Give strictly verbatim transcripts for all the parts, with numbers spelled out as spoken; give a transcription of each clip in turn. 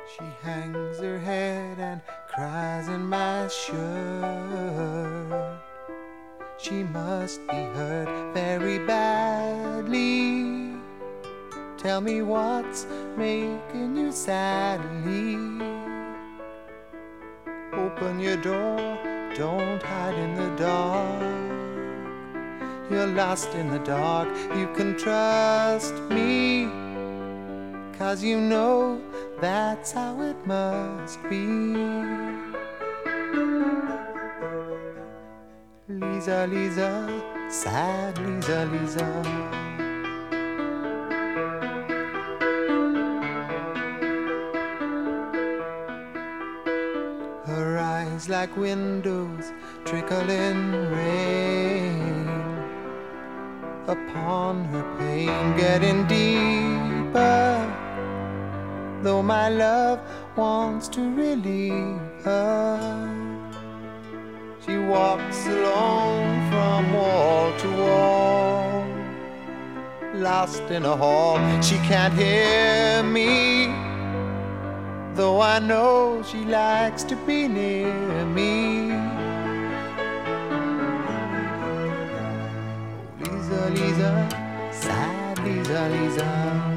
She hangs her head and cries in my shirt. She must be hurt very badly. Tell me what's making you sadly. Open your door, don't hide in the dark. You're lost in the dark, you can trust me, 'cause you know that's how it must be. Lisa, Lisa, sad Lisa, Lisa. Her eyes like windows trickling rain upon her pain, getting deeper. Though my love wants to relieve her, she walks alone from wall to wall, lost in a hall. She can't hear me, though I know she likes to be near me. Oh, Lisa, Lisa, sad Lisa, Lisa.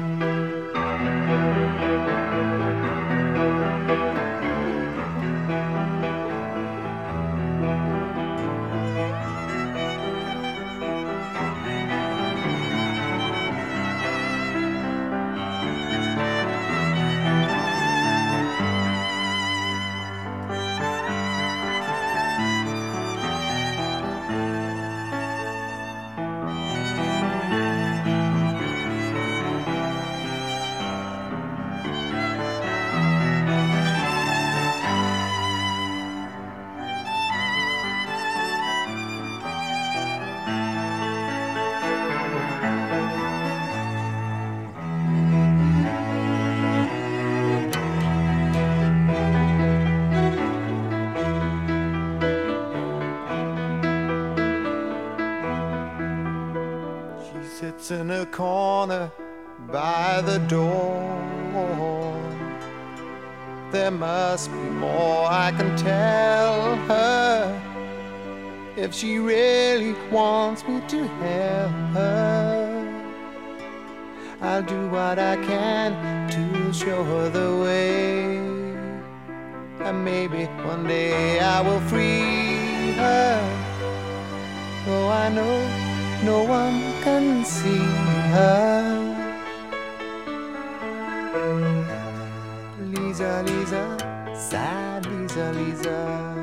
Sits in a corner by the door. There must be more I can tell her, if she really wants me to help her. I'll do what I can to show her the way, and maybe one day I will free her. Though I know no one can see her. Lisa, Lisa, sad Lisa, Lisa.